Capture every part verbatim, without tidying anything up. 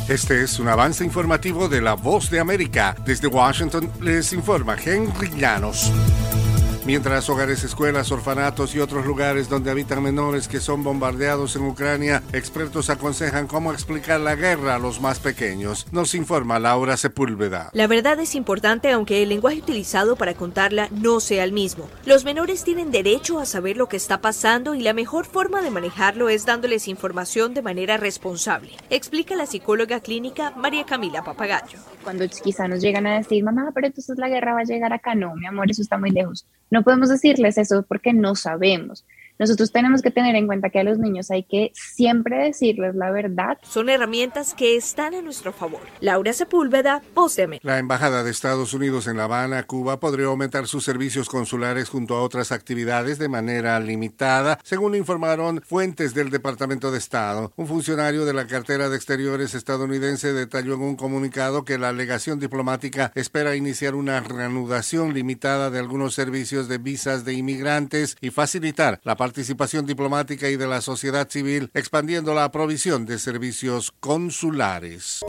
Este es un avance informativo de La Voz de América. Desde Washington les informa Henry Llanos. Mientras hogares, escuelas, orfanatos y otros lugares donde habitan menores que son bombardeados en Ucrania, expertos aconsejan cómo explicar la guerra a los más pequeños. Nos informa Laura Sepúlveda. La verdad es importante, aunque el lenguaje utilizado para contarla no sea el mismo. Los menores tienen derecho a saber lo que está pasando y la mejor forma de manejarlo es dándoles información de manera responsable, explica la psicóloga clínica María Camila Papagayo. Cuando quizá nos llegan a decir, mamá, pero entonces la guerra va a llegar acá. No, mi amor, eso está muy lejos. No podemos decirles eso porque no sabemos. Nosotros tenemos que tener en cuenta que a los niños hay que siempre decirles la verdad. Son herramientas que están a nuestro favor. Laura Sepúlveda, Voz de América. La Embajada de Estados Unidos en La Habana, Cuba, podría aumentar sus servicios consulares junto a otras actividades de manera limitada, según informaron fuentes del Departamento de Estado. Un funcionario de la cartera de Exteriores estadounidense detalló en un comunicado que la legación diplomática espera iniciar una reanudación limitada de algunos servicios de visas de inmigrantes y facilitar la participación diplomática y de la sociedad civil, expandiendo la provisión de servicios consulares.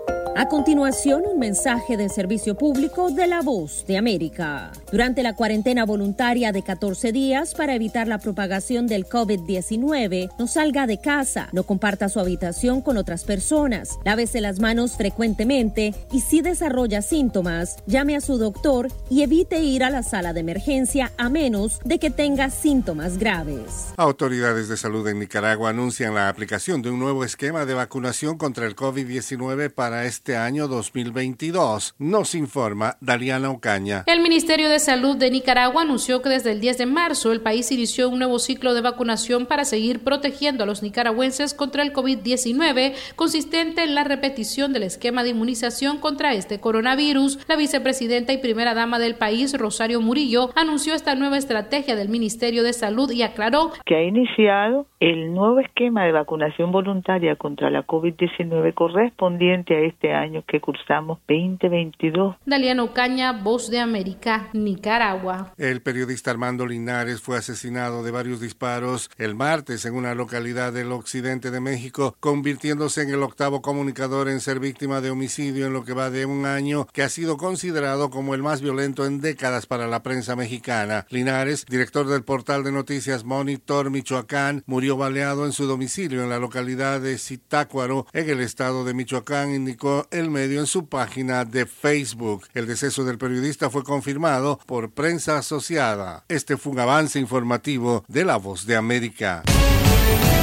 A continuación, un mensaje de servicio público de La Voz de América. Durante la cuarentena voluntaria de catorce días para evitar la propagación del COVID diecinueve, no salga de casa, no comparta su habitación con otras personas, lávese las manos frecuentemente y si desarrolla síntomas, llame a su doctor y evite ir a la sala de emergencia a menos de que tenga síntomas graves. Autoridades de salud en Nicaragua anuncian la aplicación de un nuevo esquema de vacunación contra el COVID diecinueve para este Este año dos mil veintidós, nos informa Daliana Ocaña. El Ministerio de Salud de Nicaragua anunció que desde el diez de marzo el país inició un nuevo ciclo de vacunación para seguir protegiendo a los nicaragüenses contra el COVID diecinueve, consistente en la repetición del esquema de inmunización contra este coronavirus. La vicepresidenta y primera dama del país, Rosario Murillo, anunció esta nueva estrategia del Ministerio de Salud y aclaró que ha iniciado el nuevo esquema de vacunación voluntaria contra la COVID diecinueve correspondiente a este año que cursamos veinte veintidós. Daliana Ocaña, Voz de América, Nicaragua. El periodista Armando Linares fue asesinado de varios disparos el martes en una localidad del occidente de México, convirtiéndose en el octavo comunicador en ser víctima de homicidio en lo que va de un año que ha sido considerado como el más violento en décadas para la prensa mexicana. Linares, director del portal de noticias Monitor Michoacán, murió baleado en su domicilio en la localidad de Zitácuaro, en el estado de Michoacán, indicó el medio en su página de Facebook. El deceso del periodista fue confirmado por prensa asociada. Este fue un avance informativo de La Voz de América.